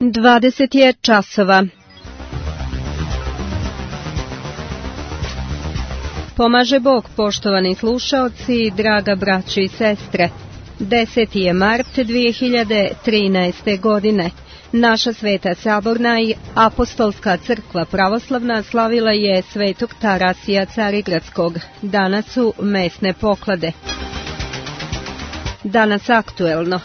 20 je časova. Pomaže Bog, poštovani slušaoci, draga braćo i sestre. 10. je mart 2013. godine. Naša Sveta Saborna i Apostolska crkva pravoslavna slavila je Svetog Tarasija Carigradskog. Danas su mesne poklade. Danas aktuelno.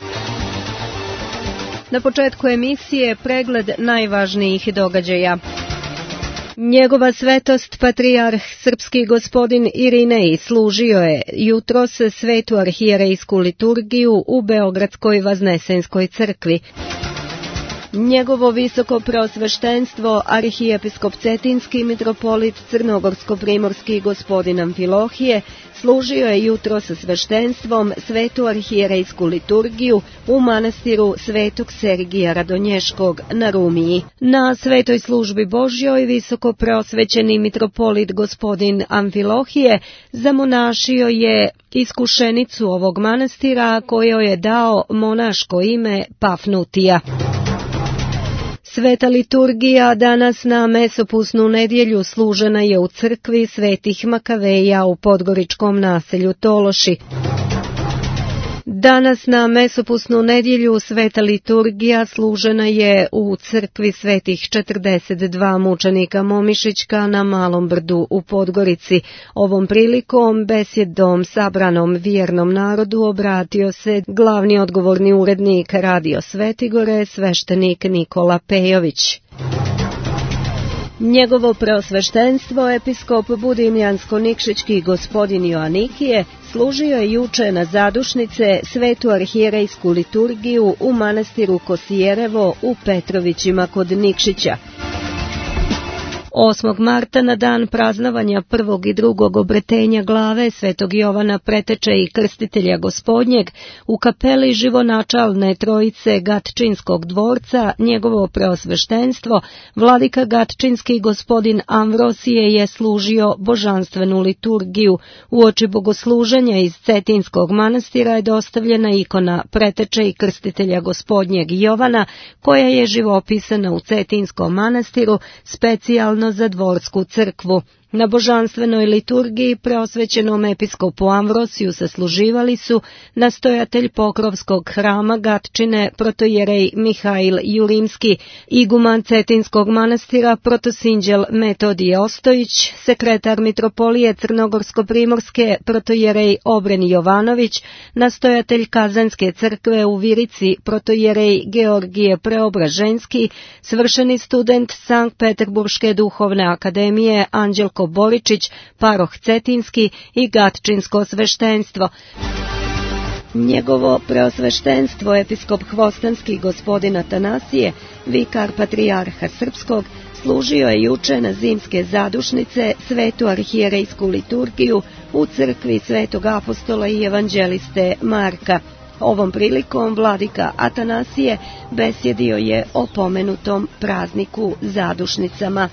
Na početku emisije pregled najvažnijih događaja. Njegova svetost patrijarh srpski gospodin Irinej služio je jutros svetu arhijerejsku liturgiju u Beogradskoj Vaznesenskoj crkvi. Njegovo visoko preosveštenstvo arhijepiskop Cetinski mitropolit Crnogorsko-primorski gospodin Amfilohije služio je jutro sa sveštenstvom svetu arhijerejsku liturgiju u manastiru Svetog Sergija Radonješkog na Rumiji. Na svetoj službi Božjoj visoko preosvećeni mitropolit gospodin Amfilohije zamonašio je iskušenicu ovog manastira kojoj je dao monaško ime Pafnutija. Sveta liturgija danas na mesopusnu nedjelju služena je u crkvi Svetih Makaveja u podgoričkom naselju Tološi. Danas na mesopusnu nedjelju sveta liturgija služena je u crkvi Svetih 42 mučenika Momišićka na Malom Brdu u Podgorici. Ovom prilikom besjedom sabranom vjernom narodu obratio se glavni odgovorni urednik Radio Svetigore, sveštenik Nikola Pejović. Njegovo preosveštenstvo episkop Budimljansko-Nikšićki gospodin Joanikije služio je juče na zadušnice svetu arhijerejsku liturgiju u manastiru Kosijerevo u Petrovićima kod Nikšića. 8. marta na dan praznovanja prvog i drugog obretenja glave svetog Jovana Preteče i Krstitelja Gospodnjeg u kapeli Živonačalne Trojice Gatčinskog dvorca njegovo preosveštenstvo vladika Gatčinski gospodin Amvrosije je služio božanstvenu liturgiju. Uoči bogosluženja iz Cetinskog manastira je dostavljena ikona Preteče i Krstitelja Gospodnjeg Jovana koja je živopisana u Cetinskom manastiru specijalno za dvorsku crkvu. Na božanstvenoj liturgiji preosvećenom episkopu Amvrosiju sasluživali su nastojatelj Pokrovskog hrama Gatčine protojerej Mihail Julimski, iguman Cetinskog manastira protosinđel Metodije Ostojić, sekretar mitropolije Crnogorsko-primorske protojerej Obren Jovanović, nastojatelj Kazanske crkve u Virici protojerej Georgije Preobraženski, svršeni student Sankt Peterburške duhovne akademije Anđelko Boričić, paroh Cetinski i Gatčinsko sveštenstvo. Njegovo preosveštenstvo episkop Hvostanski gospodin Atanasije, vikar patrijarha srpskog, služio je juče na zimske zadušnice svetu arhijerejsku liturgiju u crkvi Svetog apostola i evanđeliste Marka. Ovom prilikom vladika Atanasije besjedio je o pomenutom prazniku zadušnicama.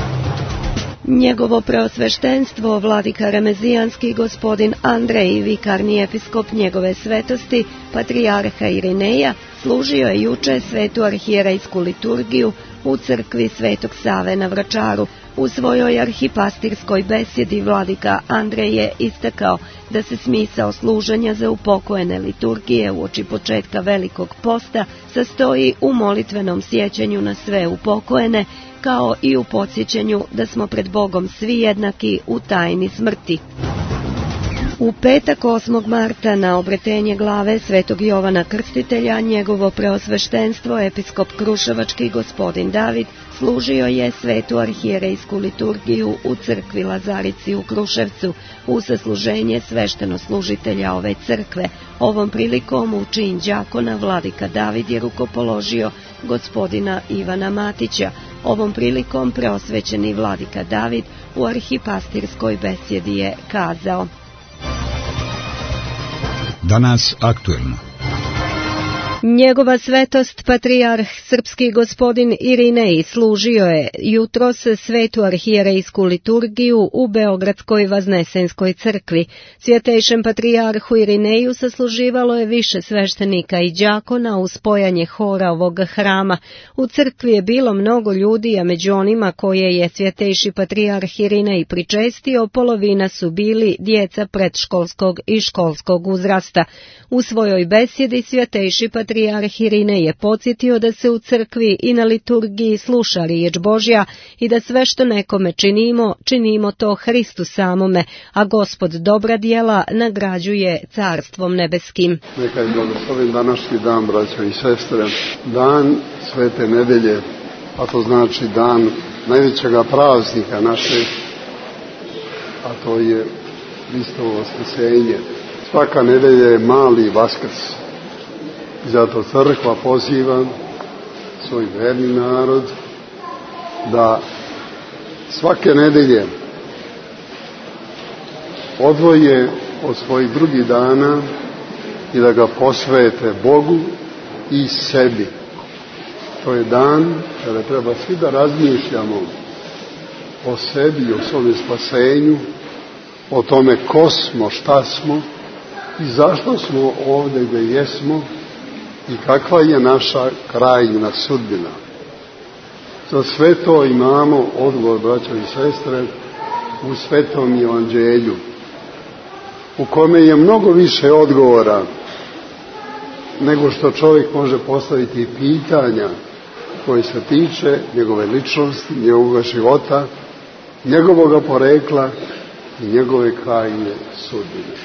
Njegovo preosveštenstvo vladika Remezijanski gospodin Andrej, vikarni episkop njegove svetosti, patrijarha Irineja, služio je juče svetu arhijerejsku liturgiju u crkvi Svetog Save na Vračaru. U svojoj arhipastirskoj besjedi vladika Andrej je istakao da se smisao služenja za upokojene liturgije uoči početka Velikog posta sastoji u molitvenom sjećanju na sve upokojene, kao i u podsjećanju da smo pred Bogom svi jednaki u tajni smrti. U petak 8. marta na obretenje glave svetog Jovana Krstitelja njegovo preosveštenstvo episkop Kruševački gospodin David služio je svetu arhijerejsku liturgiju u crkvi Lazarici u Kruševcu u sasluženje sveštenoslužitelja ove crkve. Ovom prilikom u čin đakona vladika David je rukopoložio gospodina Ivana Matića. Ovom prilikom preosvećeni vladika David u arhipastirskoj besjedi je kazao: Danas aktuelno. Njegova svetost patrijarh srpski gospodin Irinej služio je jutros svetu arhijerejsku liturgiju u Beogradskoj Vaznesenskoj crkvi. Svjetejšem patrijarhu Irineju sasluživalo je više sveštenika i đakona uz spojanje hora ovog hrama. U crkvi je bilo mnogo ljudi, a među onima koje je svjetejši patrijarh Irinej pričestio, polovina su bili djeca predškolskog i školskog uzrasta. U svojoj besjedi svjetejši patrijarh Irinej je podsjetio da se u crkvi i na liturgiji sluša riječ Božja i da sve što nekome činimo, činimo to Hristu samome, a Gospod dobra djela nagrađuje carstvom nebeskim. Neka je blagoslovljen današnji dan, braćo i sestre, dan Svete nedelje, a to znači dan najvećega praznika našeg, a to je Hristovo vaskrsenje. Svaka nedelja je mali Vaskrs. Zato crkva poziva svoj verni narod da svake nedelje odvoje od svojih drugih dana i da ga posvete Bogu i sebi. To je dan kada treba svi da razmišljamo o sebi i o svome spasenju, o tome ko smo, šta smo i zašto smo ovdje gdje jesmo i kakva je naša krajnja sudbina. Za sve to imamo odgovor, braćo i sestre, u Svetom Evanđelju, u kome je mnogo više odgovora nego što čovjek može postaviti pitanja koje se tiče njegove ličnosti, njegovog života, njegovog porekla i njegove krajnje sudbine.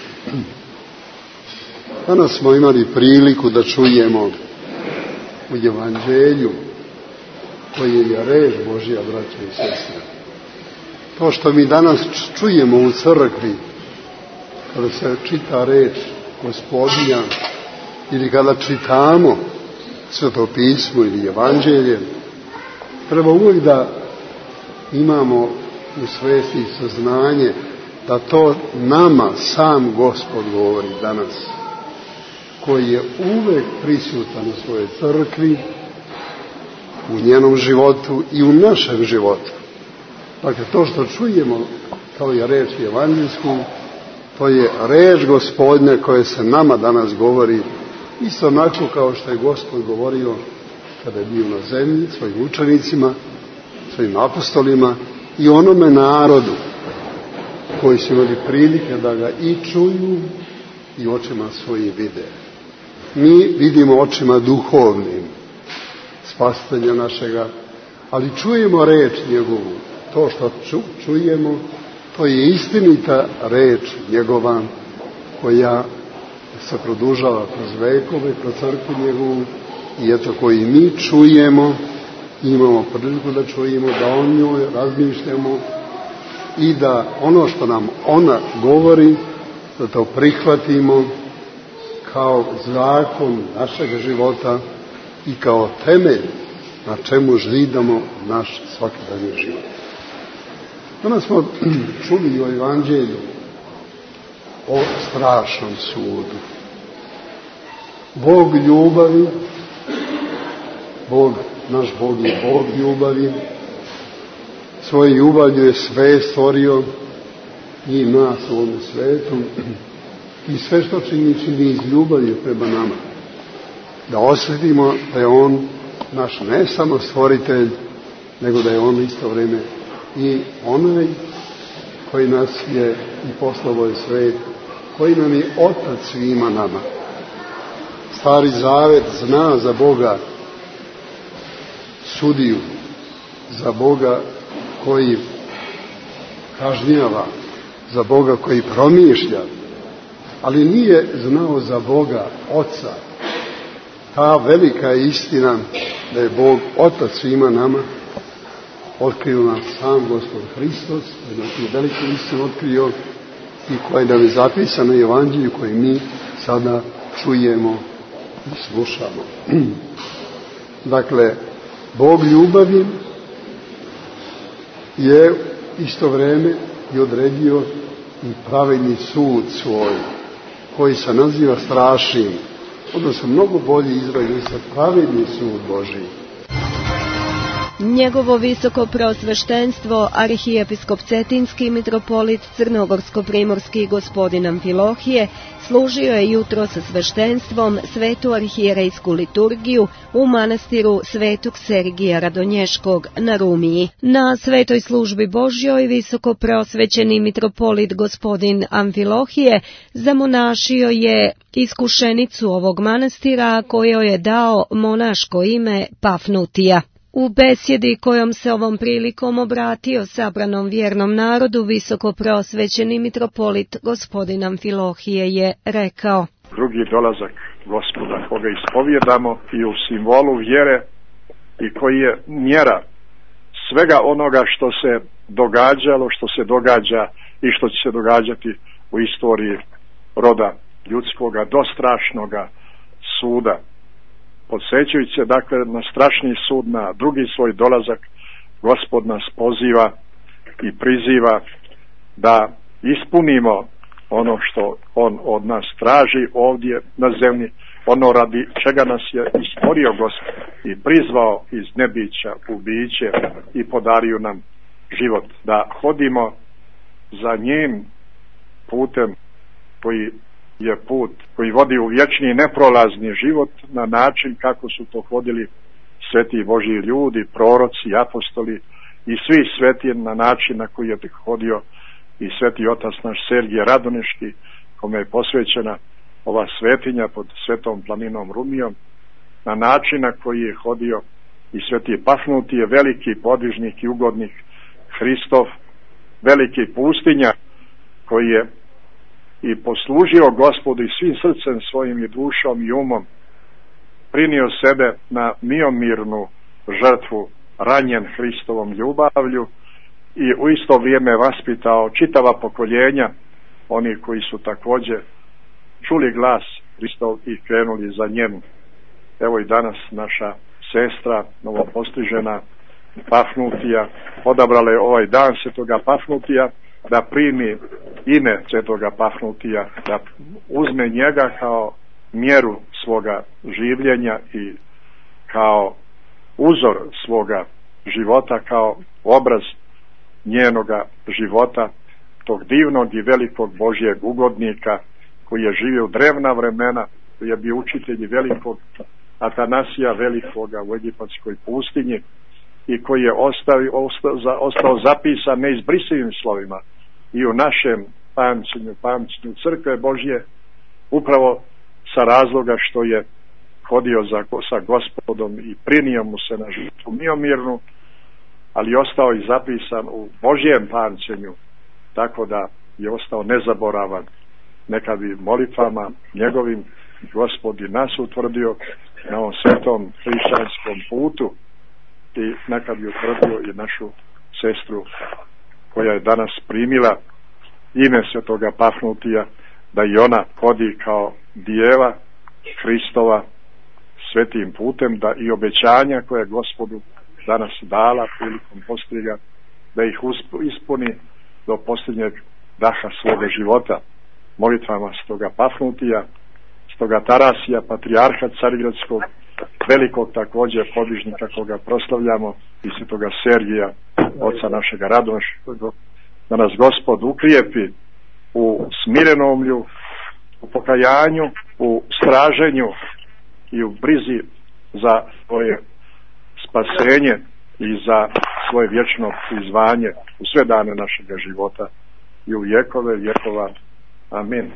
Danas smo imali priliku da čujemo u Evanđelju koji je reč Božja, braćo i sestre. To što mi danas čujemo u crkvi, kada se čita reč Gospodinja ili kada čitamo Sveto pismo ili Evanđelje, treba uvijek da imamo u svesti i saznanje da to nama sam Gospod govori danas, koji je uvek prisutan u svojoj crkvi, u njenom životu i u našem životu. Dakle, to što čujemo kao je reč evanđeljsku, to je reč Gospodnja koja se nama danas govori, isto onako kao što je Gospod govorio kada je bio na zemlji svojim učenicima, svojim apostolima i onome narodu koji su imali prilike da ga i čuju i očima svojim vide. Mi vidimo očima duhovnim spasitelja našega, ali čujemo reč njegovu. To što čujemo, to je istinita reč njegova koja se produžava kroz vekove, kroz crkvu njegovu i eto koji mi čujemo, imamo priliku da čujemo, da o njoj razmišljamo i da ono što nam ona govori, da to prihvatimo kao zakon našeg života i kao temelj na čemu židamo naš svakodnevni život. Danas smo čuli u Evanđelju o strašnom sudu. Bog ljubavi, naš Bog je Bog ljubavi, svoje ljubavlju je sve stvorio i nas u ovom svetu i sve što čini iz ljubavi prema nama. Da osjetimo da je on naš ne samo stvoritelj, nego da je on isto vrijeme i onaj koji nas je i poslao ovaj svet, koji nam je otac svima nama. Stari Zavet zna za Boga sudiju, za Boga koji kažnjava, za Boga koji promišlja, ali nije znao za Boga Oca. Ta velika istina da je Bog otac svima nama otkrio nam sam Gospod Hristos, da je tu veliku istinu otkrio i koja nam je zapisana u Evanđelju koje mi sada čujemo i slušamo. Dakle, Bog ljubavi je isto vrijeme i odredio i pravedni sud svoj, koji se naziva strašnim odnosno mnogo bolji izrađuju sa pravedni sud Božiji. Njegovo visoko preosveštenstvo, arhijepiskop Cetinski mitropolit Crnogorsko-primorski gospodin Amfilohije, služio je jutro sa sveštenstvom svetu arhijerejsku liturgiju u manastiru Svetog Sergija Radonješkog na Rumiji. Na svetoj službi Božjoj visoko preosvećeni mitropolit gospodin Amfilohije zamonašio je iskušenicu ovog manastira kojoj je dao monaško ime Pafnutija. U besjedi kojom se ovom prilikom obratio sabranom vjernom narodu, visoko preosvećeni mitropolit gospodin Amfilohije je rekao: drugi dolazak Gospoda koga ispovjedamo i u simbolu vjere i koji je mjera svega onoga što se događalo, što se događa i što će se događati u istoriji roda ljudskoga do strašnoga suda. Podsjećajući se dakle na strašni sud, na drugi svoj dolazak, Gospod nas poziva i priziva da ispunimo ono što on od nas traži ovdje na zemlji, ono radi čega nas je stvorio Gospod i prizvao iz nebića u biće i podario nam život, da hodimo za njim putem koji je put koji vodi u vječni neprolazni život na način kako su to hodili sveti Božji ljudi, proroci, apostoli i svi sveti, na način na koji je hodio i sveti otac naš Sergije Radoneški, kome je posvećena ova svetinja pod svetom planinom Rumijom, na način na koji je hodio i sveti Pafnutije, veliki podvižnik i ugodnik Hristov, veliki pustinja koji je i poslužio Gospodu i svim srcem svojim i dušom i umom, prinio sebe na miomirnu žrtvu, ranjen Hristovom ljubavlju i u isto vrijeme vaspitao čitava pokoljenja, oni koji su također čuli glas Hristov i krenuli za njim. Evo i danas naša sestra, novopostižena Pafnutija, odabrala je ovaj dan svetoga Pafnutija da primi ime svetoga Pafnutija, da uzme njega kao mjeru svoga življenja i kao uzor svoga života, kao obraz njenoga života, tog divnog i velikog Božjeg ugodnika koji je živio u drevna vremena, koji je bio učitelj velikog Atanasija Velikoga u egipatskoj pustinji i koji je ostao zapisan neizbrisivim slovima i u našem pamćenju crkve Božje, upravo sa razloga što je hodio sa Gospodom i prinio mu se na žrtvu miomirnu, ali ostao i zapisan u Božjem pamćenju, tako da je ostao nezaboravan. Neka bi molitvama njegovim Gospod i nas utvrdio na ovom svetom hrišćanskom putu i neka bi utvrdio i našu sestru koja je danas primila ime svetoga Pafnutija, da i ona hodi kao dijeva Hristova svetim putem, da i obećanja koje je Gospodu danas dala prilikom postriga, da ih ispuni do posljednjeg daha svoga života. Molitvama stoga Pafnutija, stoga Tarasija, patrijarha Carigradskog, velikog također podvižnika koga proslavljamo, i svetoga Sergija, oca našega Radoneškog, da nas Gospod ukrijepi u smirenomlju, u pokajanju, u straženju i u brizi za svoje spasenje i za svoje vječno prizvanje u sve dane našega života i u vjekove vjekova. Amin.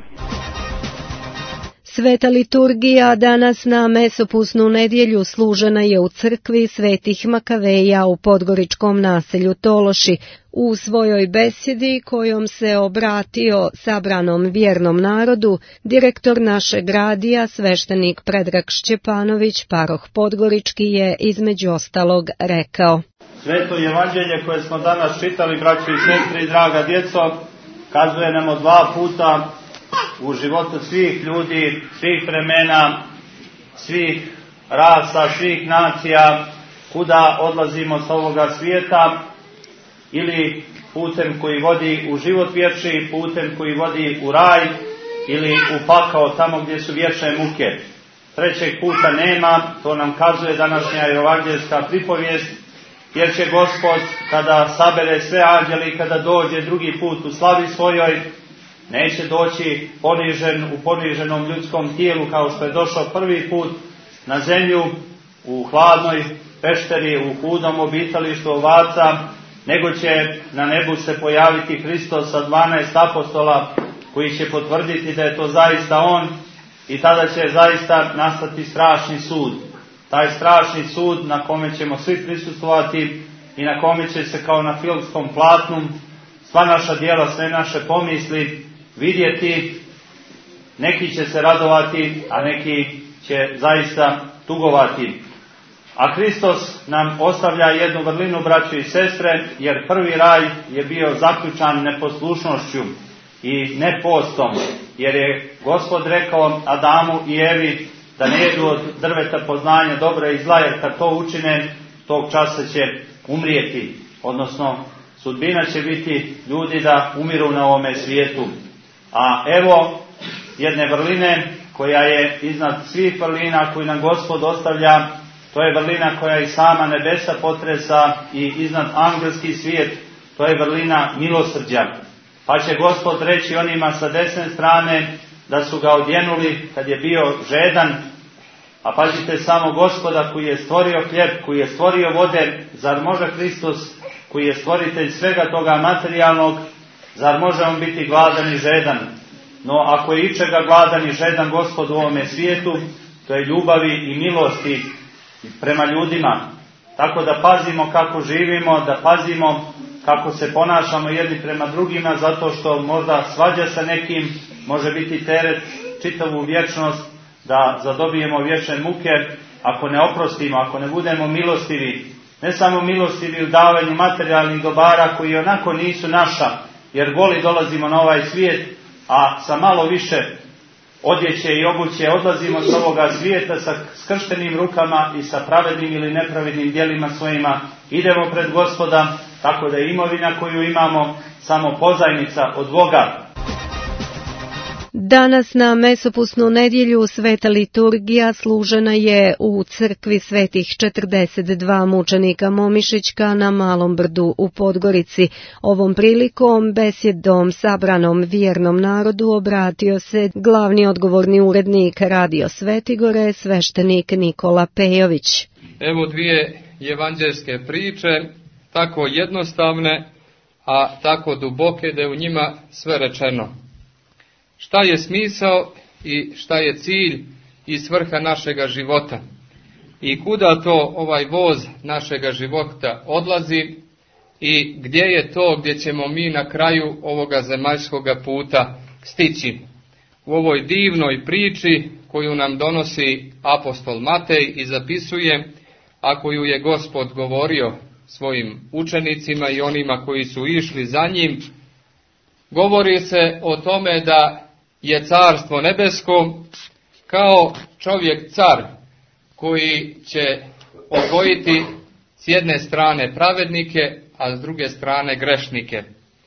Sveta liturgija danas na mesopusnu nedjelju služena je u crkvi Svetih Makaveja u podgoričkom naselju Tološi. U svojoj besjedi kojom se obratio sabranom vjernom narodu, direktor našeg radija, sveštenik Predrag Šćepanović, paroh Podgorički, je između ostalog rekao: Sveto evanđelje koje smo danas čitali, braćo i sestre i draga djeco, kazuje nam o dva puta u životu svih ljudi, svih vremena, svih rasa, svih nacija, kuda odlazimo s ovoga svijeta, ili putem koji vodi u život vječni, putem koji vodi u raj ili u pakao, tamo gdje su vječne muke. trećeg puta nema, to nam kazuje današnja evanđeljska pripovijest, jer će Gospod, kada sabere sve anđele i kada dođe drugi put u slavi svojoj, neće doći ponižen u poniženom ljudskom tijelu kao što je došao prvi put na zemlju u hladnoj pešteri, u hudom obitalištu ovaca, nego će na nebu se pojaviti Hristos sa 12 apostola koji će potvrditi da je to zaista On i tada će zaista nastati strašni sud. Taj strašni sud na kome ćemo svi prisustvovati i na kome će se kao na filmskom platnu sva naša djela, sve naše pomisli vidjeti. Neki će se radovati, a neki će zaista tugovati. A Hristos nam ostavlja jednu vrlinu, braćo i sestre, jer prvi raj je bio zaključan neposlušnošću i ne postom, jer je Gospod rekao Adamu i Evi da ne jedu od drveta poznanja dobra i zla, jer kad to učine, tog časa će umrijeti, odnosno sudbina će biti ljudi da umiru na ovome svijetu. A evo jedne vrline koja je iznad svih vrlina koju nam Gospod ostavlja, to je vrlina koja i sama nebesa potresa i iznad angelski svijet, to je vrlina milosrđa. Pa će Gospod reći onima sa desne strane da su ga odjenuli kad je bio žedan, a pazite samo Gospoda koji je stvorio hljeb, koji je stvorio vode, zar može Hristos koji je stvoritelj svega toga materijalnog, zar može on biti gladan i žedan? No ako je ičega gladan i žedan Gospod u ovome svijetu, to je ljubavi i milosti prema ljudima. Tako da pazimo kako živimo, da pazimo kako se ponašamo jedni prema drugima, zato što možda svađa sa nekim može biti teret čitavu vječnost, da zadobijemo vječne muke ako ne oprostimo, ako ne budemo milostivi. Ne samo milostivi u davanju materijalnih dobara koji onako nisu naša, jer goli dolazimo na ovaj svijet, a sa malo više odjeće i obuće odlazimo s ovoga svijeta sa skrštenim rukama i sa pravednim ili nepravednim djelima svojima. Idemo pred Gospoda, tako da je imovina koju imamo samo pozajmica od Boga. Danas na mesopusnu nedjelju sveta liturgija služena je u crkvi svetih 42 mučenika Momišićka na Malom Brdu u Podgorici. Ovom prilikom besjedom sabranom vjernom narodu obratio se glavni odgovorni urednik Radio Svetigore, sveštenik Nikola Pejović. Evo dvije evanđeljske priče, tako jednostavne, a tako duboke da je u njima sve rečeno. Šta je smisao i šta je cilj i svrha našega života i kuda to ovaj voz našega života odlazi i gdje je to gdje ćemo mi na kraju ovoga zemaljskoga puta stići. U ovoj divnoj priči koju nam donosi apostol Matej i zapisuje, a koju je Gospod govorio svojim učenicima i onima koji su išli za njim, govori se o tome da je carstvo nebesko kao čovjek car koji će odvojiti s jedne strane pravednike, a s druge strane grešnike.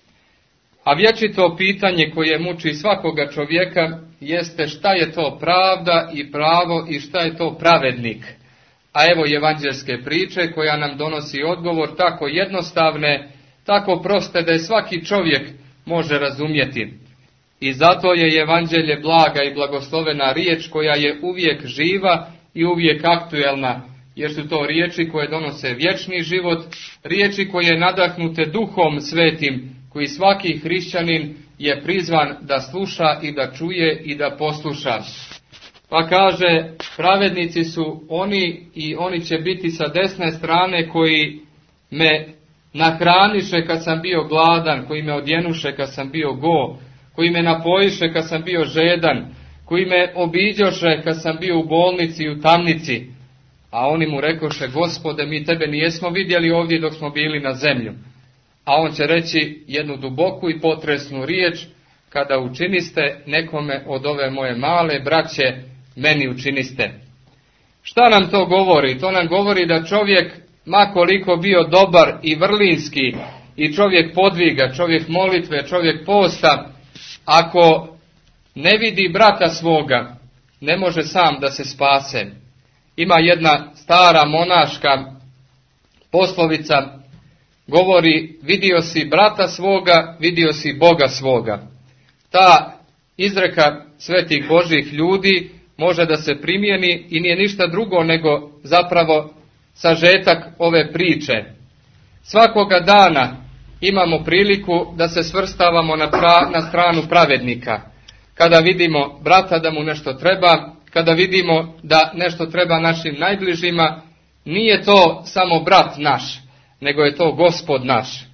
A vječito pitanje koje muči svakoga čovjeka jeste šta je to pravda i pravo i šta je to pravednik. A evo evanđelske priče koja nam donosi odgovor tako jednostavne, tako proste da je svaki čovjek može razumjeti. I zato je evanđelje blaga i blagoslovena riječ koja je uvijek živa i uvijek aktuelna, jer su to riječi koje donose vječni život, riječi koje nadahnute Duhom Svetim, koji svaki hrišćanin je prizvan da sluša i da čuje i da posluša. Pa kaže, pravednici su oni i oni će biti sa desne strane koji me nahraniše kad sam bio gladan, koji me odjenuše kad sam bio go, koji me napojiše kad sam bio žedan, koji me obiđoše kad sam bio u bolnici i u tamnici. A oni mu rekoše, Gospode, mi tebe nijesmo vidjeli ovdje dok smo bili na zemlju. A on će reći jednu duboku i potresnu riječ, kada učiniste nekome od ove moje male braće, meni učiniste. Šta nam to govori? To nam govori da čovjek, ma koliko bio dobar i vrlinski, i čovjek podviga, čovjek molitve, čovjek posta, ako ne vidi brata svoga, ne može sam da se spase. Ima jedna stara monaška poslovica, govori: vidio si brata svoga, vidio si Boga svoga. Ta izreka svetih Božjih ljudi može da se primijeni i nije ništa drugo nego zapravo sažetak ove priče. Svakoga dana imamo priliku da se svrstavamo na stranu pravednika. Kada vidimo brata da mu nešto treba, kada vidimo da nešto treba našim najbližima, nije to samo brat naš, nego je to Gospod naš.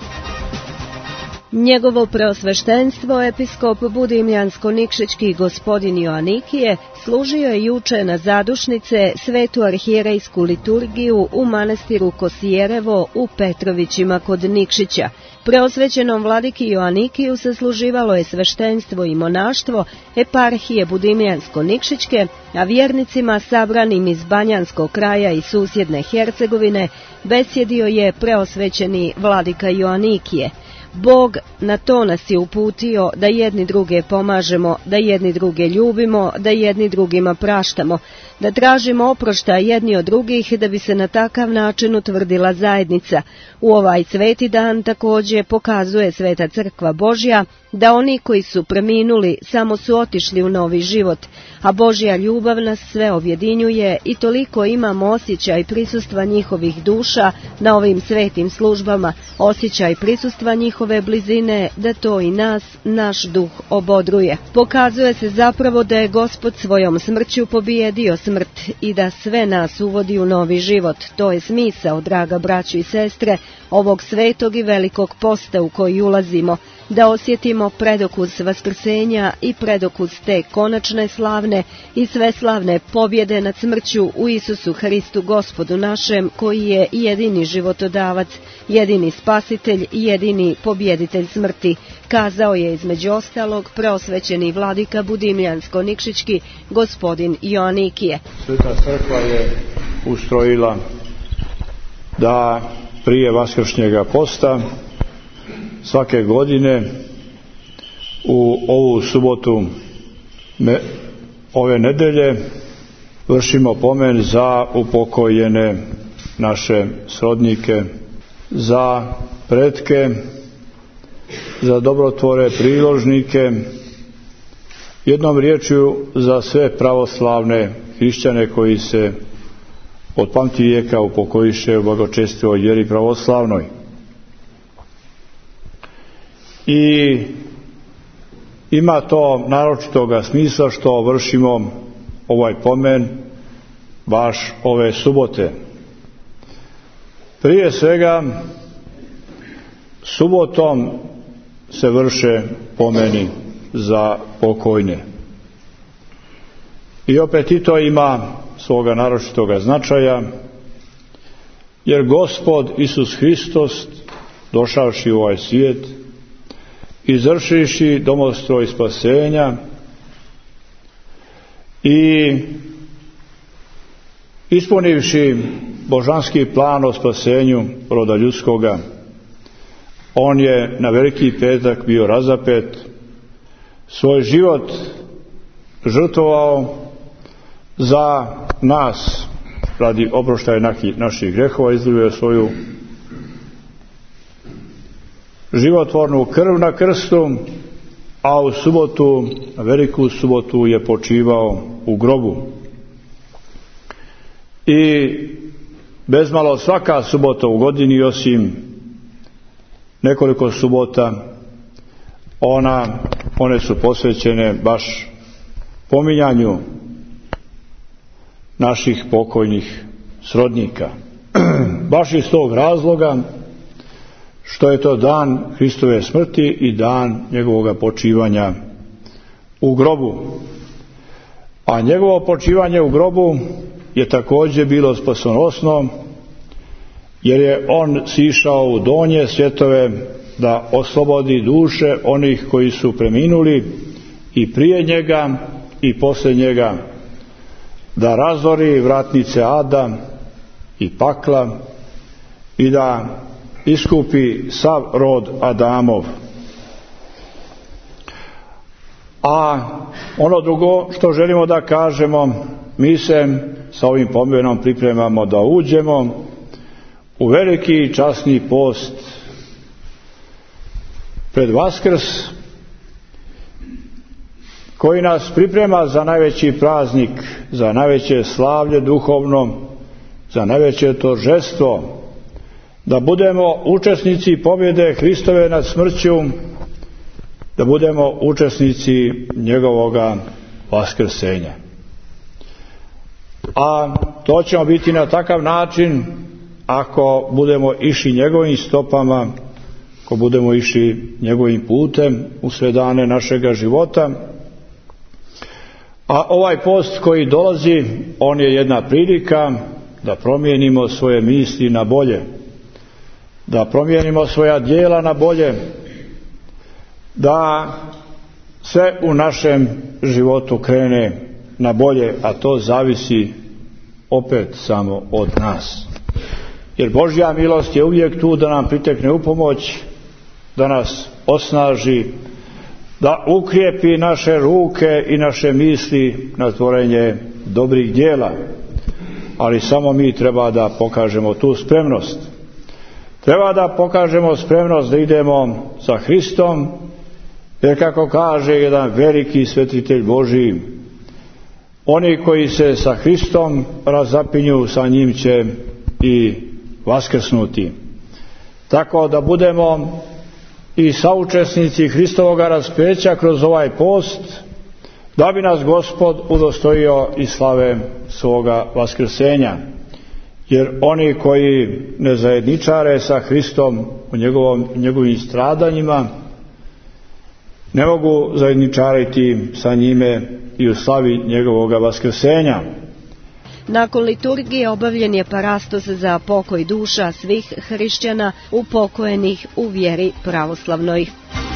Njegovo preosveštenstvo, episkop Budimljansko-Nikšićki gospodin Joanikije, služio je juče na zadušnice svetu arhijerejsku liturgiju u manastiru Kosijerevo u Petrovićima kod Nikšića. Preosvećenom vladiki Joanikiju sasluživalo je sveštenstvo i monaštvo eparhije Budimljansko-Nikšićke, a vjernicima sabranim iz Banjanskog kraja i susjedne Hercegovine besjedio je preosvećeni vladika Joanikije. Bog na to nas je uputio da jedni druge pomažemo, da jedni druge ljubimo, da jedni drugima praštamo, da tražimo oproštaj jedni od drugih, da bi se na takav način utvrdila zajednica. U ovaj sveti dan također pokazuje Sveta Crkva Božja da oni koji su preminuli samo su otišli u novi život, a Božja ljubav nas sve objedinjuje i toliko imamo osjećaj prisustva njihovih duša na ovim svetim službama, osjećaj prisustva njihove blizine, da to i nas, naš duh obodruje. Pokazuje se zapravo da je Gospod svojom smrću pobijedio smrt i da sve nas uvodi u novi život. To je smisao, draga braćo i sestre, ovog svetog i velikog posta u koji ulazimo, da osjetimo predokus vaskrsenja i predokus te konačne slavne i sveslavne pobjede nad smrću u Isusu Hristu Gospodu našem, koji je jedini životodavac, jedini spasitelj i jedini pobjeditelj smrti, kazao je između ostalog preosvećeni vladika Budimljansko-Nikšićki gospodin Joanikije. Sveta crkva je ustrojila da prije vaskršnjega posta svake godine u ovu subotu ove nedelje vršimo pomen za upokojene naše srodnike, za pretke, za dobrotvore priložnike, jednom riječju za sve pravoslavne hrišćane koji se od pamtivijeka upokojiše u blagočestivoj vjeri pravoslavnoj. I ima to naročitoga smisla što vršimo ovaj pomen baš ove subote. Prije svega subotom se vrše pomeni za pokojne. I opet i to ima svoga naročitoga značaja, jer Gospod Isus Hristos, došavši u ovaj svijet, izvršivši domostroj spasenja i ispunivši božanski plan o spasenju roda ljudskoga, on je na Veliki petak bio razapet, svoj život žrtvovao za nas radi oproštaja naših grehova, izlio svoju životvornu krv na krstu, a u subotu, na veliku subotu, je počivao u grobu. I bezmalo svaka subota u godini, osim nekoliko subota, one su posvećene baš pominjanju naših pokojnih srodnika. Baš iz tog razloga što je to dan Hristove smrti i dan njegovog počivanja u grobu. A njegovo počivanje u grobu je također bilo spasonosno, jer je on sišao u donje svjetove da oslobodi duše onih koji su preminuli i prije njega i poslije njega, da razori vratnice ada i pakla i da iskupi sav rod Adamov. A ono drugo što želimo da kažemo, mi se sa ovim pomenom pripremamo da uđemo u veliki časni post pred Vaskrs, koji nas priprema za najveći praznik, za najveće slavlje duhovno, za najveće торжество, da budemo učesnici pobjede Hristove nad smrću, da budemo učesnici njegovoga vaskrsenja. A to ćemo biti na takav način ako budemo išli njegovim stopama, ako budemo išli njegovim putem u sve dane našega života. A ovaj post koji dolazi, on je jedna prilika da promijenimo svoje misli na bolje, da promijenimo svoja djela na bolje, da sve u našem životu krene na bolje, a to zavisi opet samo od nas. Jer Božja milost je uvijek tu da nam pritekne u pomoć, da nas osnaži, da ukrijepi naše ruke i naše misli na tvorenje dobrih djela. Ali samo mi treba da pokažemo tu spremnost. Treba da pokažemo spremnost da idemo za Hristom, jer kako kaže jedan veliki svetitelj Božji, oni koji se sa Hristom razapinju, sa njim će i vaskrsnuti. Tako da budemo i saučesnici Hristovoga raspeća kroz ovaj post, da bi nas Gospod udostojio i slave svoga vaskrsenja. Jer oni koji ne zajedničare sa Hristom u njegovim stradanjima, ne mogu zajedničariti sa njime i u slavi njegovoga vaskrsenja. Nakon liturgije obavljen je parastos za pokoj duša svih hrišćana upokojenih u vjeri pravoslavnoj.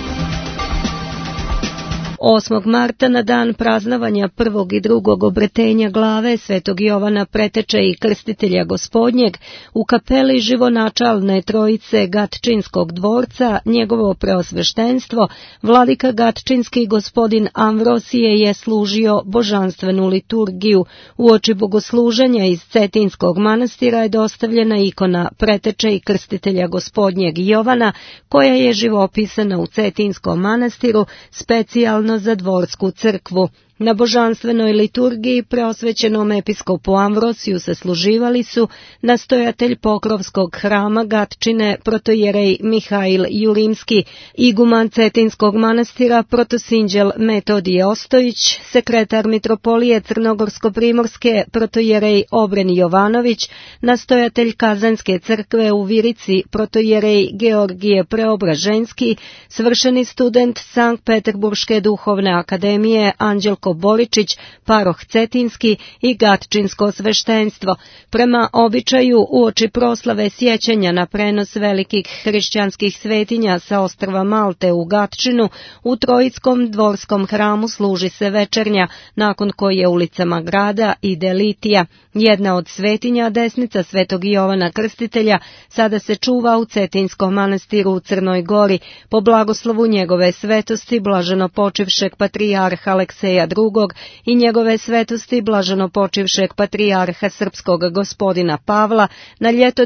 8. marta na dan praznovanja prvog i drugog obretenja glave Svetog Jovana Preteče i Krstitelja Gospodnjeg u kapeli Živonačalne Trojice Gatčinskog dvorca njegovo preosveštenstvo vladika Gatčinski gospodin Amvrosije je služio božanstvenu liturgiju. Uoči bogosluženja iz Cetinskog manastira je dostavljena ikona Preteče i Krstitelja Gospodnjeg Jovana, koja je živopisana u Cetinskom manastiru specijalno za dvorsku crkvu. Na božanstvenoj liturgiji preosvećenom episkopu Amvrosiju se služivali su nastojatelj Pokrovskog hrama Gatčine protojerej Mihail Julimski, iguman Cetinskog manastira protosinđel Metodije Ostojić, sekretar mitropolije Crnogorsko-primorske protojerej Obren Jovanović, nastojatelj Kazanske crkve u Virici protojerej Georgije Preobraženski, svršeni student Sankt Peterburške duhovne akademije Anđelko Boričić, paroh Cetinski i Gatčinsko sveštenstvo. Prema običaju uoči proslave sjećanja na prenos velikih hrišćanskih svetinja sa ostrva Malte u Gatčinu, u Trojickom dvorskom hramu služi se večernja, nakon koje ulicama grada ide litija. Jedna od svetinja, desnica Svetog Jovana Krstitelja, sada se čuva u Cetinskom manastiru u Crnoj Gori, po blagoslovu njegove svetosti blaženo počivšeg patrijarha Alekseja II. I njegove svetosti blaženo počivšeg patrijarha srpskog gospodina Pavla. Na ljeto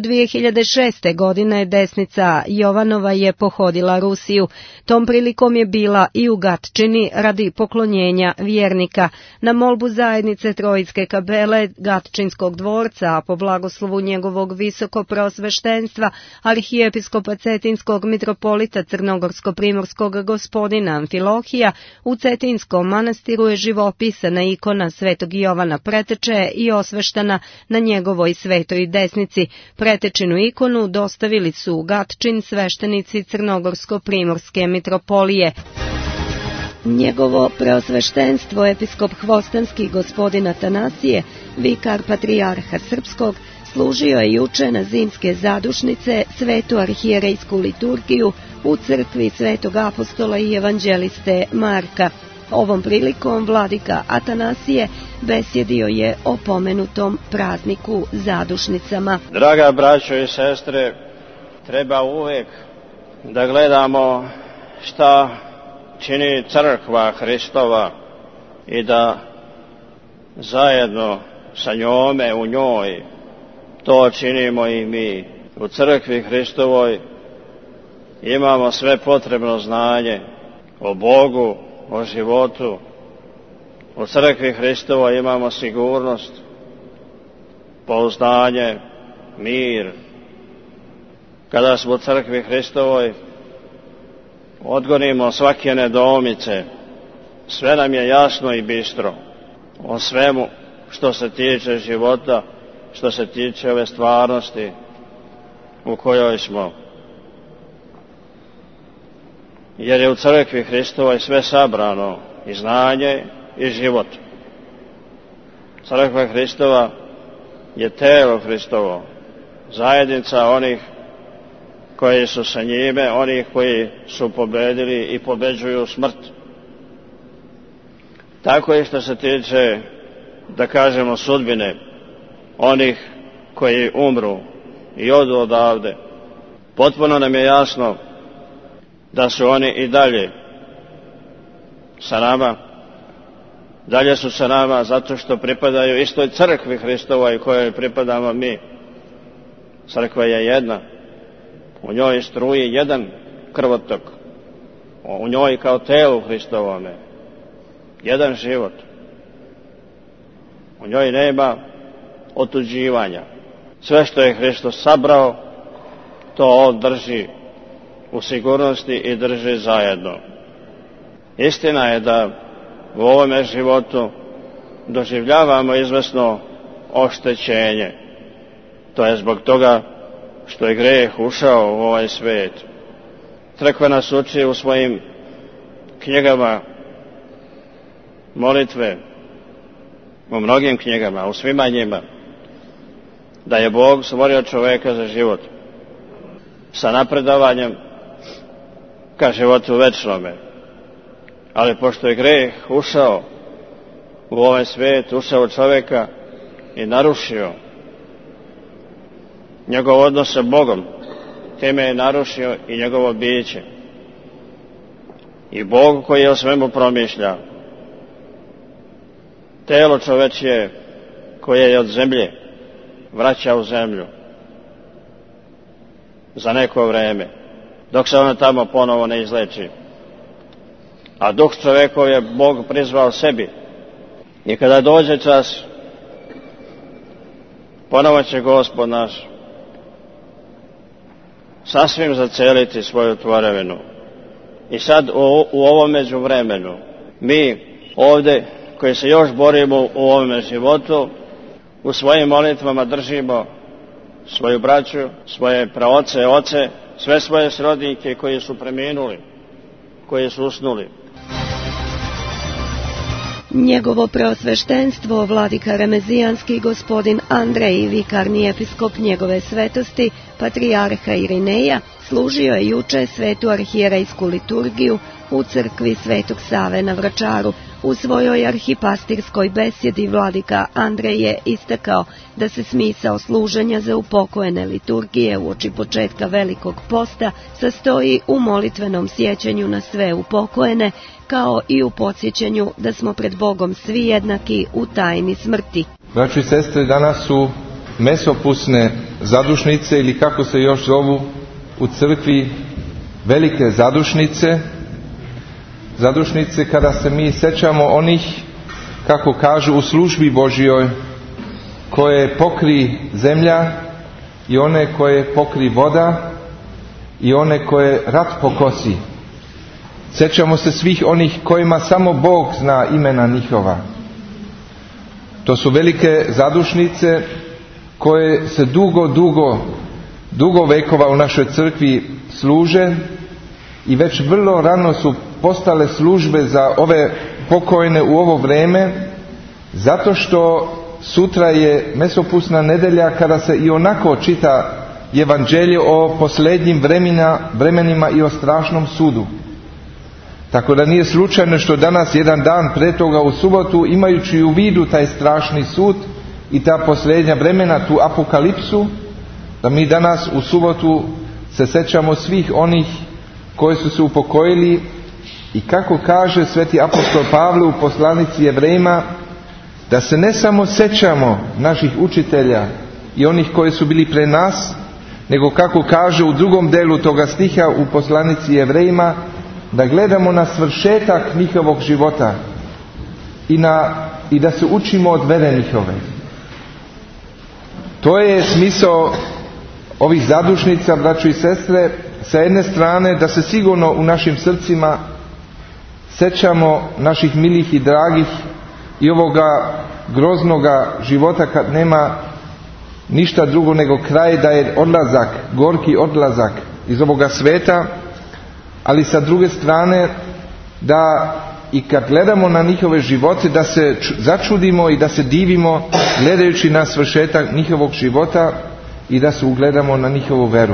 2006. godine desnica Jovanova je pohodila Rusiju. Tom prilikom je bila i u Gatčini radi poklonjenja vjernika. Na molbu zajednice Trojitske kapele Gatčinskog dvorca, a po blagoslovu njegovog visoko preosveštenstva arhijepiskopa Cetinskog mitropolita Crnogorsko-primorskog gospodina Amfilohija, u Cetinskom manastiru je živopisana ikona Svetog Jovana Preteče i osveštana na njegovoj svetoj desnici. Pretečinu ikonu dostavili su u Gatčin sveštenici Crnogorsko-primorske mitropolije. Njegovo preosveštenstvo episkop Hvostanski gospodin Atanasije, vikar patrijarha srpskog, služio je juče na zimske zadušnice svetu arhijerejsku liturgiju u crkvi Svetog apostola i evanđeliste Marka. Ovom prilikom vladika Atanasije besjedio je o pomenutom prazniku zadušnicama. Draga braćo i sestre, treba uvijek da gledamo šta čini crkva Hristova i da zajedno sa njome u njoj to činimo i mi. U crkvi Hristovoj imamo sve potrebno znanje o Bogu, o životu. U crkvi Hristovoj imamo sigurnost, pouzdanje, mir. Kada smo u crkvi Hristovoj, odgonimo svake nedoumice, sve nam je jasno i bistro o svemu što se tiče života, što se tiče ove stvarnosti u kojoj smo. Jer je u crkvi Hristovoj sve sabrano, i znanje i život. Crkva Hristova je telo Hristovo, zajednica onih koji su sa njime, onih koji su pobedili i pobeđuju smrt. Tako je što se tiče, da kažemo, sudbine onih koji umru i odu odavde. Potpuno nam je jasno da su oni i dalje sa nama, dalje su sa nama zato što pripadaju istoj crkvi Hristovoj kojoj pripadamo mi. Crkva je jedna, u njoj struji jedan krvotok, u njoj kao telu Hristovome jedan život, u njoj nema otuđivanja. Sve što je Hristos sabrao, to on drži u sigurnosti i drži zajedno. Istina je da u ovome životu doživljavamo izvesno oštećenje. To je zbog toga što je greh ušao u ovaj svijet. Crkva nas uči u svojim knjigama molitve, u mnogim knjigama, u svima njima, da je Bog stvorio čoveka za život sa napredovanjem ka životu večnome. Ali pošto je greh ušao u ovaj svijet, ušao u čoveka i narušio njegov odnos sa Bogom, time je narušio i njegovo biće. I Bog koji je o svemu promišlja, telo čovečje koje je od zemlje vraća u zemlju za neko vreme, dok se ono tamo ponovo ne izleči. A duh čovekov je Bog prizvao sebi. I kada dođe čas, ponovo će Gospod naš sasvim zaceliti svoju tvorevinu. I sad u ovom međuvremenu, mi ovde koji se još borimo u ovome životu, u svojim molitvama držimo svoju braću, svoje praoce, oce, sve svoje srodnike koji su preminuli, koji su usnuli. Njegovo preosveštenstvo, vladika Remezijanski gospodin Andrej, vikarni episkop njegove svetosti, patrijarha Irineja, služio je juče svetu arhijerejsku liturgiju u crkvi Svetog Save na Vračaru. U svojoj arhipastirskoj besjedi vladika Andrej je istakao da se smisao služenja za upokojene liturgije uoči početka Velikog posta sastoji u molitvenom sjećanju na sve upokojene, kao i u podsjećanju da smo pred Bogom svi jednaki u tajni smrti. Braći i sestre, danas su mesopusne zadušnice, ili kako se još zovu u crkvi, velike zadušnice. Zadušnice kada se mi sećamo onih, kako kažu, u službi Božjoj, koje pokri zemlja i one koje pokri voda i one koje rat pokosi. Sećamo se svih onih kojima samo Bog zna imena njihova. To su velike zadušnice koje se dugo vekova u našoj crkvi služe i već vrlo rano su postale službe za ove pokojne u ovo vreme, zato što sutra je mesopusna nedelja kada se i onako čita evanđelje o posljednjim vremenima i o strašnom sudu. Tako da nije slučajno što danas, jedan dan pre toga u subotu, imajući u vidu taj strašni sud i ta posljednja vremena, tu apokalipsu, da mi danas u subotu se sećamo svih onih koji su se upokojili I kako kaže sveti apostol Pavle u poslanici Jevrejima, da se ne samo sećamo naših učitelja i onih koji su bili pre nas, nego kako kaže u drugom delu toga stiha u poslanici Jevrejima, da gledamo na svršetak njihovog života i da se učimo od vere njihove. To je smisao ovih zadušnica, braćo i sestre, sa jedne strane da se sigurno u našim srcima sećamo naših milih i dragih i ovoga groznoga života kad nema ništa drugo nego kraj, da je odlazak, gorki odlazak iz ovoga sveta, ali sa druge strane da i kad gledamo na njihove živote da se začudimo i da se divimo gledajući na svršetak njihovog života i da se ugledamo na njihovu veru.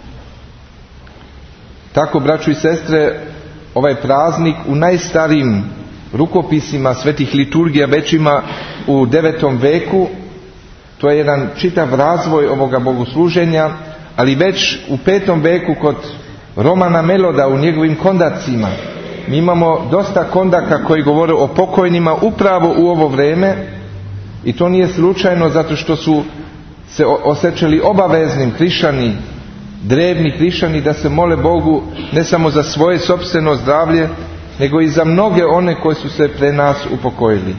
Tako, braćo i sestre, ovaj praznik u najstarijim rukopisima svetih liturgija već ima u 9. veku, to je jedan čitav razvoj ovoga bogosluženja, ali već u 5. veku kod Romana Meloda u njegovim kondacima mi imamo dosta kondaka koji govore o pokojnima upravo u ovo vrijeme, i to nije slučajno zato što su se osjećali obaveznim hrišćani, drevni hrišćani, da se mole Bogu ne samo za svoje sopstveno zdravlje, nego i za mnoge one koji su se pre nas upokojili.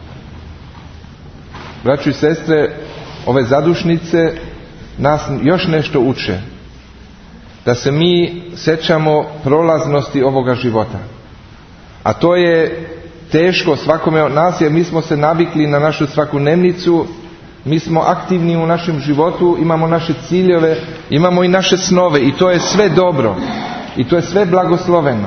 Braćo i sestre, ove zadušnice nas još nešto uče. Da se mi sećamo prolaznosti ovoga života. A to je teško svakome od nas, jer mi smo se navikli na našu svakodnevnicu, mi smo aktivni u našem životu, imamo naše ciljeve, imamo i naše snove, i to je sve dobro i to je sve blagosloveno.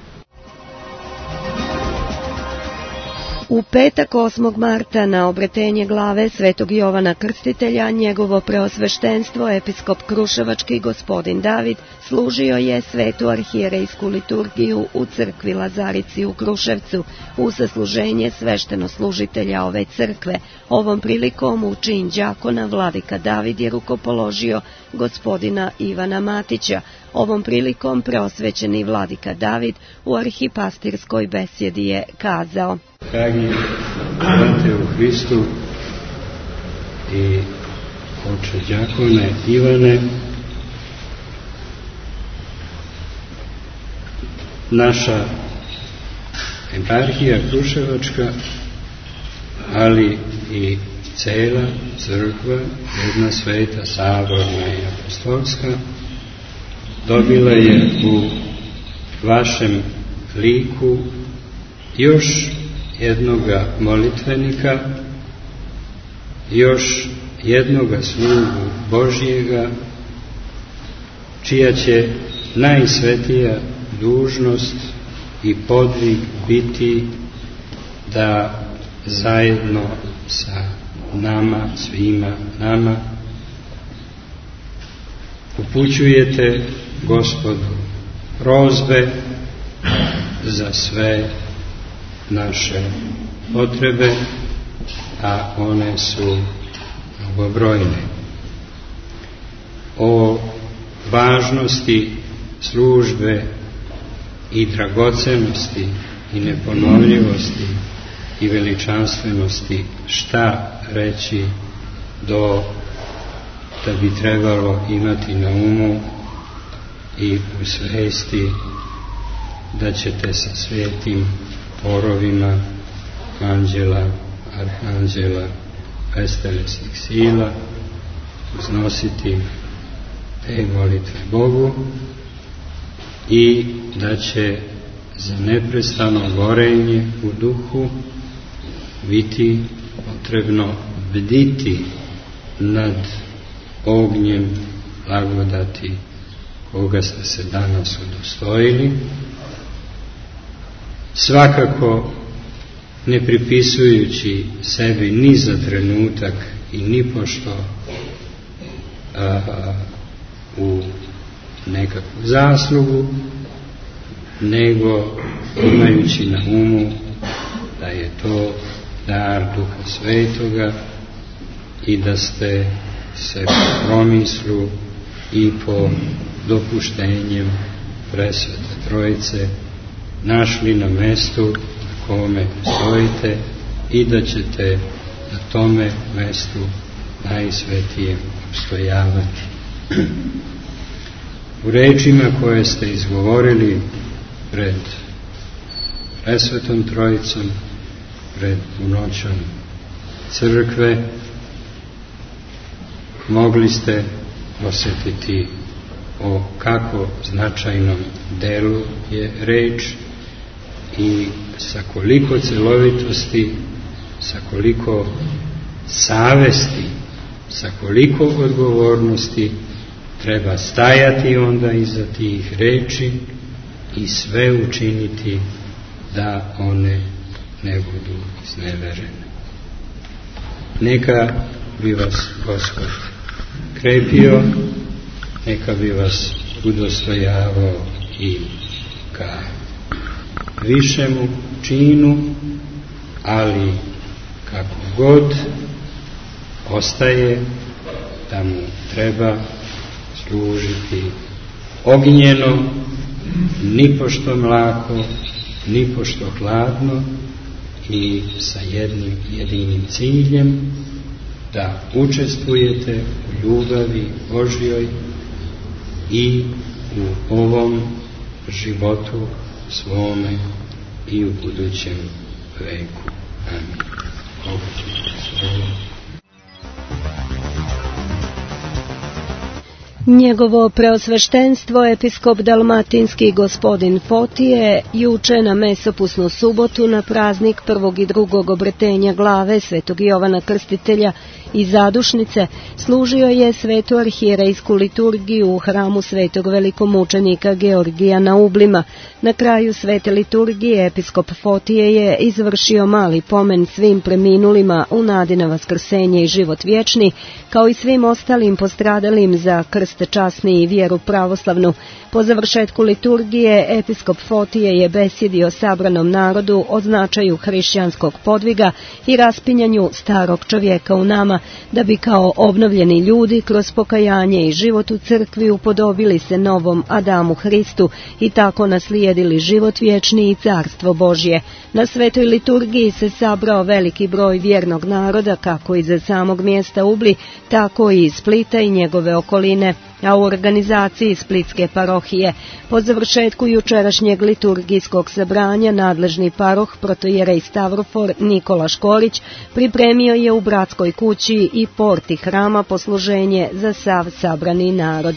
U petak 8. marta na obretenje glave svetog Jovana Krstitelja njegovo preosveštenstvo episkop Kruševački gospodin David služio je svetu arhijerejsku liturgiju u crkvi Lazarici u Kruševcu u sasluženje svešteno-služitelja ove crkve. Ovom prilikom u čin đakona vladika David je rukopoložio gospodina Ivana Matića. Ovom prilikom preosvećeni vladika David u arhipastirskoj besjedi je kazao: Dragi brate u Hristu i oče đakone Ivane, naša eparhija Kruševačka, ali i cela crkva, jedna sveta, saborna i apostolska, dobila je u vašem liku još jednoga molitvenika, još jednoga slugu Božjega, čija će najsvetija dužnost i podvig biti da zajedno sa nama, svima nama, upućujete Gospodu prozbe za sve naše potrebe, a one su mnogobrojne. O važnosti službe i dragocenosti i neponovljivosti i veličanstvenosti šta reći, do da bi trebalo imati na umu i u svesti da ćete sa svetim porovima anđela, arhanđela, vestelesnih sila uznositi te molitve Bogu i da će za neprestano gorenje u duhu biti potrebno bditi nad ognjem blagodati koga ste se danas udostojili, svakako ne pripisujući sebi ni za trenutak i ni pošto u nekakvu zaslugu, nego imajući na umu da je to dar Duha Svetoga i da ste se po promislu i po dopuštenjem Presvete Trojice našli na mestu na kome stojite i da ćete na tome mestu najsvetijem obstojavati. U rečima koje ste izgovorili pred Presvetom Trojicom, pred punoćom crkve, mogli ste osjetiti o kako značajnom delu je reč i sa koliko celovitosti, sa koliko savesti, sa koliko odgovornosti treba stajati onda iza tih reči i sve učiniti da one ne budu izneverene. Neka bi vas Gospod krepio, neka bi vas udostojavao i ka višemu činu, ali kako god ostaje da mu treba služiti ognjeno, nipošto mlako, nipošto hladno i sa jednim jedinim ciljem, da učestvujete u ljubavi Božjoj i u ovom životu svome i u budućem veku. Amin. Njegovo preosveštenstvo episkop dalmatinski gospodin Fotije juče na mesopusnu subotu na praznik prvog i drugog obretenja glave svetog Jovana Krstitelja i zadušnice služio je svetu arhijerejsku liturgiju u hramu svetog velikomučenika Georgija na Ublima. Na kraju svete liturgije episkop Fotije je izvršio mali pomen svim preminulima u nadi na vaskrsenje i život vječni, kao i svim ostalim postradalim za krst časni i vjeru pravoslavnu. Po završetku liturgije episkop Fotije je besjedio sabranom narodu o značaju hrišćanskog podviga i raspinjanju starog čovjeka u nama, da bi kao obnovljeni ljudi kroz pokajanje i život u crkvi upodobili se novom Adamu Hristu i tako naslijedili život vječni i carstvo Božje. Na svetoj liturgiji se sabrao veliki broj vjernog naroda, kako iz samog mjesta Ubli, tako i iz Splita i njegove okoline, a u organizaciji Splitske parohije. Po završetku jučerašnjeg liturgijskog sabranja nadležni paroh protojerej Stavrofor Nikola Škorić pripremio je u bratskoj kući i porti hrama posluženje za sav sabrani narod.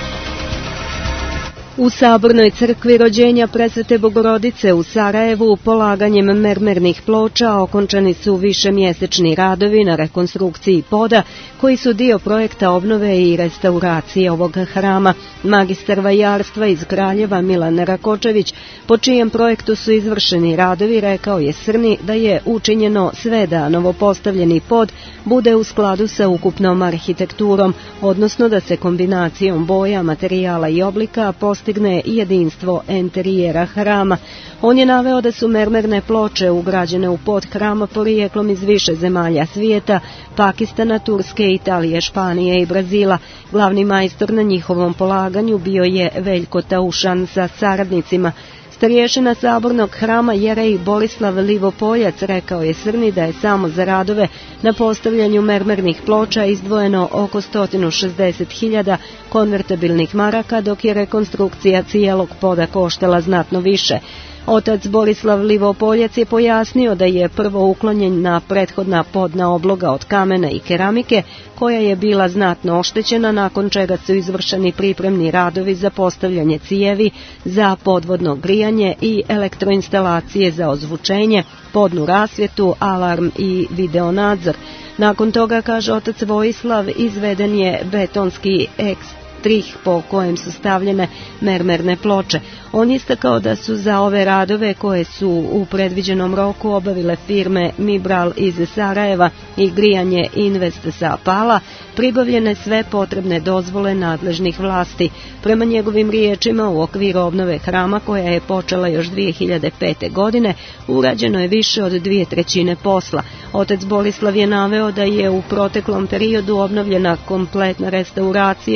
U Sabornoj crkvi rođenja Presvete Bogorodice u Sarajevu polaganjem mermernih ploča okončani su višemjesečni radovi na rekonstrukciji poda, koji su dio projekta obnove i restauracije ovog hrama. Magistar vajarstva iz Kraljeva Milan Rakočević, po čijem projektu su izvršeni radovi, rekao je Srni da je učinjeno sve da novopostavljeni pod bude u skladu sa ukupnom arhitekturom, odnosno da se kombinacijom boja, materijala i oblika postigne jedinstvo enterijera hrama. On je naveo da su mermerne ploče ugrađene u pod hrama porijeklom iz više zemalja svijeta, Pakistana, Turske, Italije, Španije i Brazila. Glavni majstor na njihovom polaganju bio je Veljko Taušan sa saradnicima. Starješina Sabornog hrama jerej Borislav Livopoljac rekao je Srni da je samo za radove na postavljanju mermernih ploča izdvojeno oko 160.000 konvertabilnih maraka, dok je rekonstrukcija cijelog poda koštala znatno više. Otac Borislav Livopoljac je pojasnio da je prvo uklonjena prethodna podna obloga od kamena i keramike, koja je bila znatno oštećena, nakon čega su izvršeni pripremni radovi za postavljanje cijevi za podvodno grijanje i elektroinstalacije za ozvučenje, podnu rasvjetu, alarm i videonadzor. Nakon toga, kaže otac Vojislav, izveden je betonski trih po kojem su stavljene mermerne ploče. On je istakao da su za ove radove, koje su u predviđenom roku obavile firme Mibral iz Sarajeva i Grijanje Invest sa Pala, pribavljene sve potrebne dozvole nadležnih vlasti. Prema njegovim riječima, u okviru obnove hrama, koja je počela još 2005. godine, urađeno je više od 2/3 posla. Otac Borislav je naveo da je u proteklom periodu obnovljena kompletna restauracija i konzervacija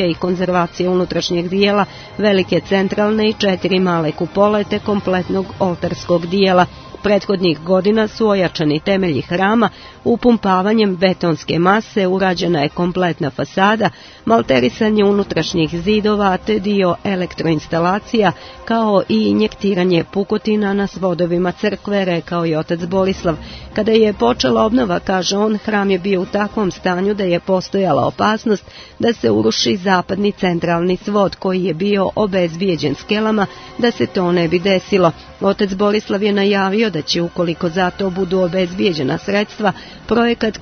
konzervacije unutrašnjeg dijela, velike centralne i 4 male kupole te kompletnog oltarskog dijela. Prethodnih godina su ojačani temelji hrama, upumpavanjem betonske mase urađena je kompletna fasada, malterisanje unutrašnjih zidova te dio elektroinstalacija, kao i injektiranje pukotina na svodovima crkve, rekao je otac Borislav. Kada je počela obnova, kaže on, hram je bio u takvom stanju da je postojala opasnost da se uruši zapadni centralni svod koji je bio obezbijeđen skelama, da se to ne bi desilo. Otac Borislav je najavio da će, ukoliko za to budu obezbijeđena sredstva, projekat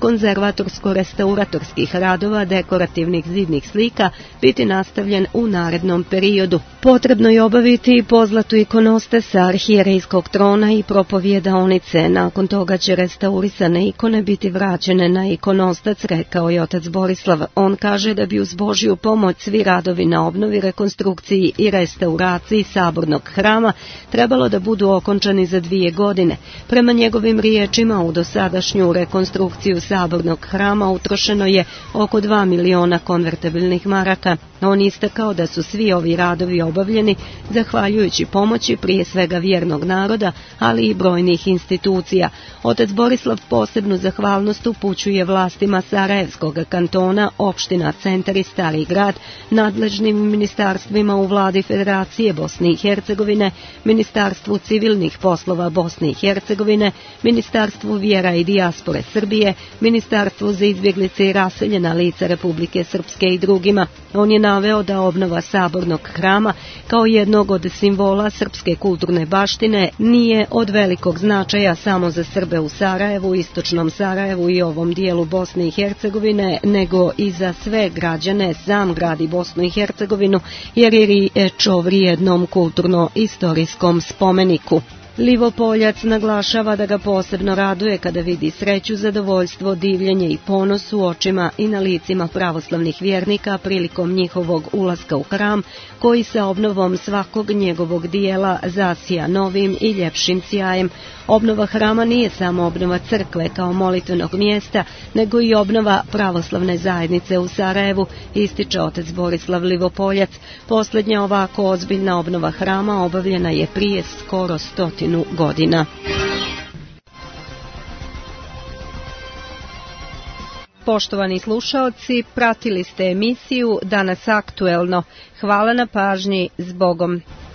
konzervatorsko-restauratorskih radova dekorativnih zidnih slika biti nastavljen u narednom periodu. Potrebno je obaviti i pozlatu ikonoste sa arhijerejskog trona i propovjedaonice. Nakon toga će restaurisane ikone biti vraćene na ikonostac, rekao je otac Borislav. On kaže da bi uz Božju pomoć svi radovi na obnovi, rekonstrukciji i restauraciji sabornog hrama trebalo da budu okončani za 2 godine. Prema njegovim riječima, u dosadašnju rekonstrukciju sabornog hrama utrošeno je oko 2 miliona konvertibilnih maraka. On istakao da su svi ovi radovi obavljeni zahvaljujući pomoći prije svega vjernog naroda, ali i brojnih institucija. Otac Borislav posebnu zahvalnost upućuje vlastima Sarajevskog kantona, opština Centar i Stari grad, nadležnim ministarstvima u vladi Federacije Bosne i Hercegovine, Ministarstvu civilnih poslova Bosne i Hercegovine, Ministarstvu vjera i dijaspore Srbije, Ministarstvu za izbjeglice i raseljena lica Republike Srpske i drugima. On je naveo da obnova sabornog hrama kao jednog od simbola srpske kulturne baštine nije od velikog značaja samo za Srbe u Sarajevu, istočnom Sarajevu i ovom dijelu Bosne i Hercegovine, nego i za sve građane sam grad i Bosnu i Hercegovinu, jer je riječ o vrijednom kulturno-istorijskom spomeniku. Livopoljac naglašava da ga posebno raduje kada vidi sreću, zadovoljstvo, divljenje i ponos u očima i na licima pravoslavnih vjernika prilikom njihovog ulaska u hram, koji sa obnovom svakog njegovog dijela zasija novim i ljepšim sjajem. Obnova hrama nije samo obnova crkve kao molitvenog mjesta, nego i obnova pravoslavne zajednice u Sarajevu, ističe otac Borislav Livopoljac. Posljednja ovako ozbiljna obnova hrama obavljena je prije skoro 100 godina. Poštovani slušaoci, pratili ste emisiju Danas aktuelno. Hvala na pažnji, s Bogom.